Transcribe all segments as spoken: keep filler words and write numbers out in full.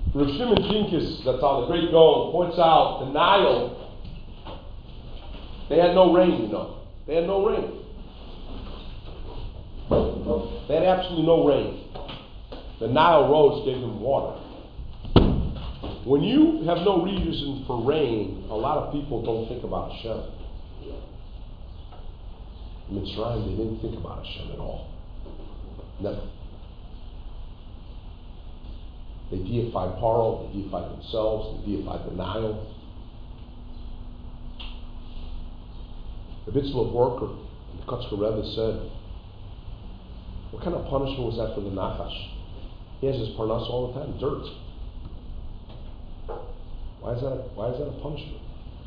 Rav Shimon Pincus, that's how the great Gaon, points out the Nile, they had no rain, you know. They had no rain. They had absolutely no rain. The Nile roads gave them water. When you have no reason for rain, a lot of people don't think about Hashem. In Mitzrayim, they didn't think about Hashem at all. Never. They deified Paro, they deified themselves, they deified the Nile. The Bitzlav worker, the Kotzker Rebbe said, what kind of punishment was that for the Nachash? He has his parnas all the time, dirt. Why is that a, why is that a punishment?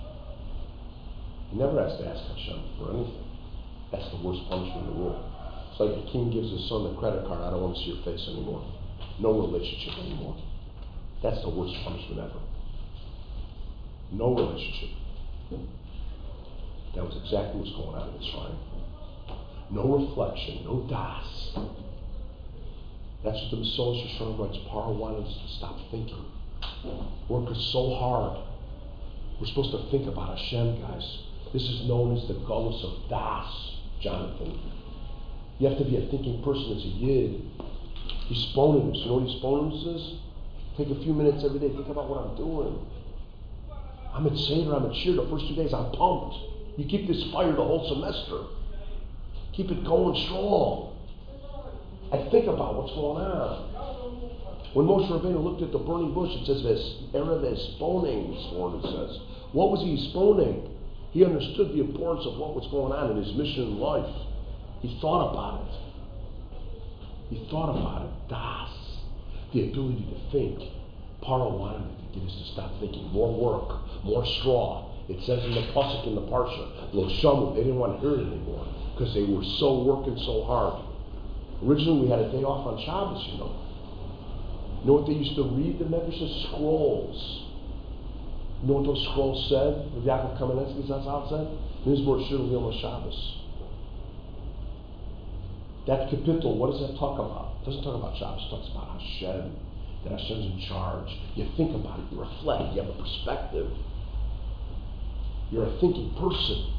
He never has to ask Hashem for anything. That's the worst punishment in the world. It's like the king gives his son a credit card, I don't want to see your face anymore. No relationship anymore. That's the worst punishment ever. No relationship. That was exactly what's going on in Mitzrayim. No reflection, no das. That's what the Messiah Shoshana writes. Paro wanted us to stop thinking. Work is so hard. We're supposed to think about Hashem, guys. This is known as the gullus of das, Jonathan. You have to be a thinking person as a yid. Hisponenus. You know what hisponenus is? Take a few minutes every day. Think about what I'm doing. I'm at Seder, I'm at Shir. The first two days I'm pumped. You keep this fire the whole semester. Keep it going strong. I think about what's going on. When Moshe Rabbeinu looked at the burning bush, it says, Erev Esponing, it says. What was he esponing? He understood the importance of what was going on in his mission in life. He thought about it. He thought about it. Das. The ability to think. Paro wanted to get us to stop thinking. More work. More straw. It says in the Pasuk in the Parsha, Lo Shamu, they didn't want to hear it anymore. Because they were so working so hard. Originally we had a day off on Shabbos, you know. You know what they used to read? The Medrash scrolls. You know what those scrolls said? Rav Yaakov Kamenetsky, that's how it said? Mizmor Shir Yom Shabbos. That capital, what does that talk about? It doesn't talk about Shabbos, it talks about Hashem. That Hashem's in charge. You think about it, you reflect, you have a perspective. You're a thinking person.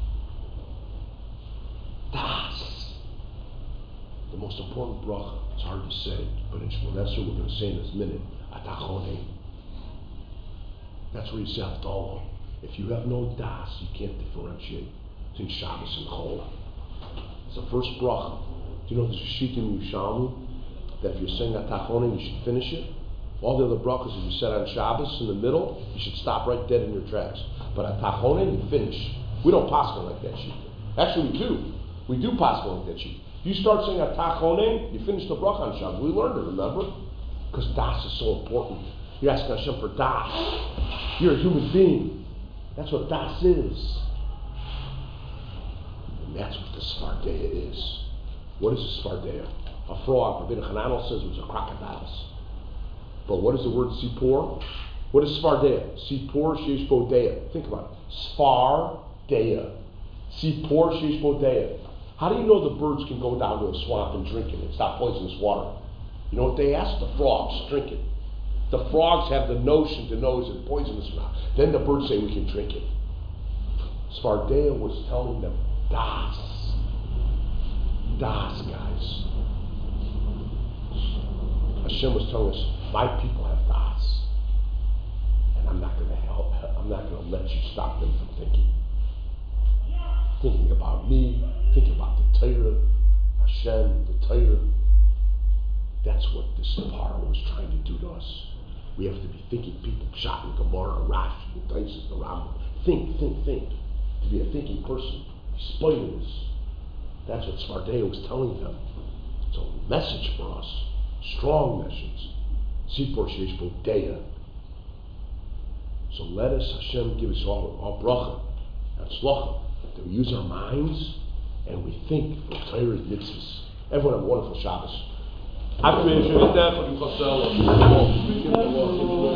Das. The most important bracha. It's hard to say, but in Shemona Esrei we're going to say in this minute, Atachone. That's where you say Havdalah. If you have no das, you can't differentiate between Shabbos and Chol. It's the first bracha. Do you know there's a sheet in Yushalmi that if you're saying Atachone, you should finish it? All the other brachas that you said on Shabbos in the middle, you should stop right dead in your tracks. But Atachone, you finish. We don't paskin like that sheet. Actually, we do. We do paskin like that sheet. You start saying Atachone, you finish the bracha on Shabbos. We learned it, remember? Because das is so important. You're asking Hashem for das. You're a human being. That's what das is. And that's what the Svardeya is. What is a Svardeya? A frog. Rabbeinu Hananel says it was a crocodile. But what is the word Sipor? What is Svardeya? Sipor Sheish Bodeya. Think about it. Svardeya. Sipor Sheish Bodeya. How do you know the birds can go down to a swamp and drink it and stop poisonous water? You know what they ask? The frogs drink it. The frogs have the notion to know is it poisonous or not. Then the birds say we can drink it. Svardeya was telling them, Das. Das, guys. Hashem was telling us, my people have Das. And I'm not going to help, I'm not going to let you stop them from thinking. Thinking about me, thinking about the Torah, Hashem, the Torah. That's what this Parah was trying to do to us. We have to be thinking people, Pshat and Gemara, Rashi, and Taisus, the Rambam. Think, think, think. To be a thinking person. Explaining this. That's what Svardeya was telling them. It's a message for us. Strong message. Sipor Sheish Bodeya. So let us, Hashem, give us all, all bracha and tzlacha, that we use our minds and we think for Torah mitzvahs. Everyone have a wonderful Shabbos.